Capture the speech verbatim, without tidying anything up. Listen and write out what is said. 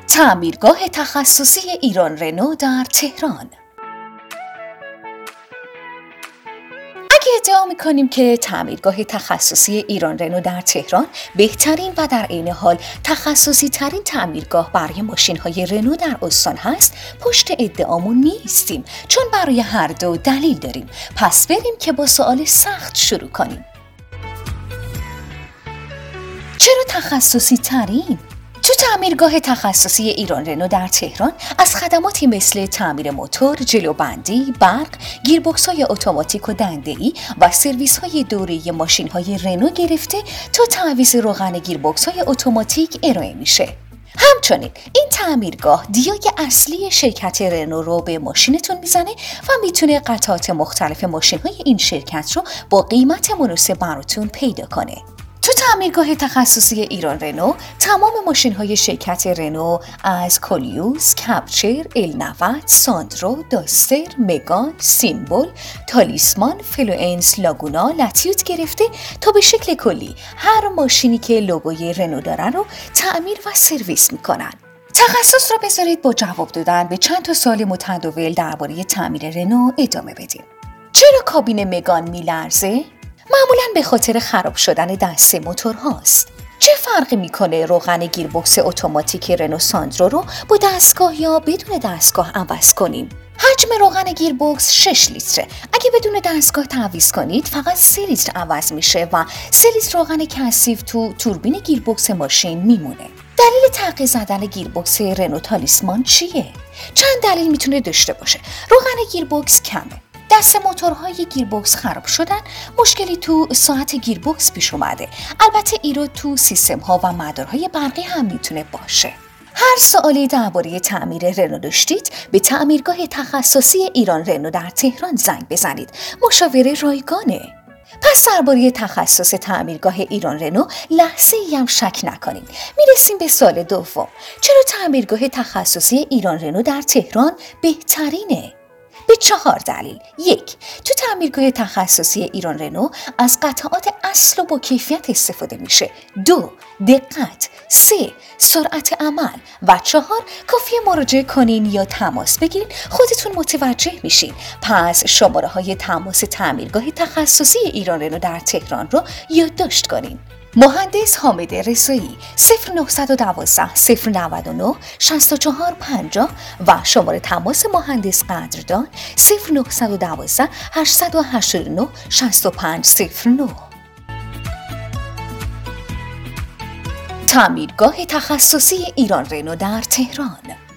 تعمیرگاه تخصصی ایران رنو در تهران. اگه ادعا می‌کنیم که تعمیرگاه تخصصی ایران رنو در تهران بهترین و در عین حال تخصصی ترین تعمیرگاه برای ماشین‌های رنو در استان هست، پشت ادعامون نیستیم، چون برای هر دو دلیل داریم. پس بریم که با سوال سخت شروع کنیم. چرا تخصصی ترین؟ تو تعمیرگاه تخصصی ایران رنو در تهران از خدماتی مثل تعمیر موتور، جلوبندی، برق، گیربکس‌های اتوماتیک و دنده‌ای و سرویس‌های دوره‌ای ماشین‌های رنو گرفته تا تعویض روغن گیربکس‌های اتوماتیک ارائه میشه. همچنین این تعمیرگاه دیای اصلی شرکت رنو رو به ماشینتون میزنه و میتونه قطعات مختلف ماشین‌های این شرکت رو با قیمت مناسب براتون پیدا کنه. تو تعمیرگاه تخصصی ایران رنو تمام ماشین‌های شرکت رنو از کولیوس، کپچر، ال نود، ساندرو، داستر، مگان، سیمبل، تالیسمان، فلوئنس، لاگونا، لاتیوت گرفته تا به شکل کلی هر ماشینی که لوگوی رنو داره رو تعمیر و سرویس میکنن. تخصص را بذارید با جواب دادن به چند تا سوال متداول درباره تعمیر رنو ادامه بدیم. چرا کابین مگان میلرزه؟ معمولاً به خاطر خراب شدن دسته موتورهاست. چه فرقی میکنه روغن گیربکس اتوماتیک رنو ساندرو رو با دستگاه یا بدون دستگاه عوض کنیم؟ حجم روغن گیربکس شش لیتره. اگه بدون دستگاه تعویض کنید فقط سه لیتر عوض میشه و سه لیتر روغن کثیف تو توربین گیربکس ماشین میمونه. دلیل تغییر زدن گیربکس رنو تالیسمان چیه؟ چند دلیل میتونه داشته باشه. روغن گیربکس کمه. دست موتورهای گیربکس خراب شدن، مشکلی تو ساعت گیربکس پیش اومده. البته ایراد تو سیستم ها و مدارهای برقی هم میتونه باشه. هر سوالی درباره تعمیر رنو داشتید به تعمیرگاه تخصصی ایران رنو در تهران زنگ بزنید. مشاوره رایگانه. پس درباره تخصص تعمیرگاه ایران رنو لحظه‌ای هم شک نکنید. میرسیم به سوال دوم. چرا تعمیرگاه تخصصی ایران رنو در تهران بهترینه؟ به چهار دلیل. یک، تو تعمیرگاه تخصصی ایران رنو از قطعات اصل و با کیفیت استفاده میشه. دو، دقت. سه، سرعت عمل. و چهار، کافیه مراجعه کنین یا تماس بگیرین خودتون متوجه میشین. پس شماره های تماس تعمیرگاه تخصصی ایران رنو در تهران رو یادداشت کنین. مهندس حامد رضایی صفر نه یک دو صفر نه نه شش چهار پنجاه و شماره تماس مهندس قدردان صفر نه یک دو هشت هشت نه شش پنج صفر نه. تعمیرگاه تخصصی ایران رنو در تهران.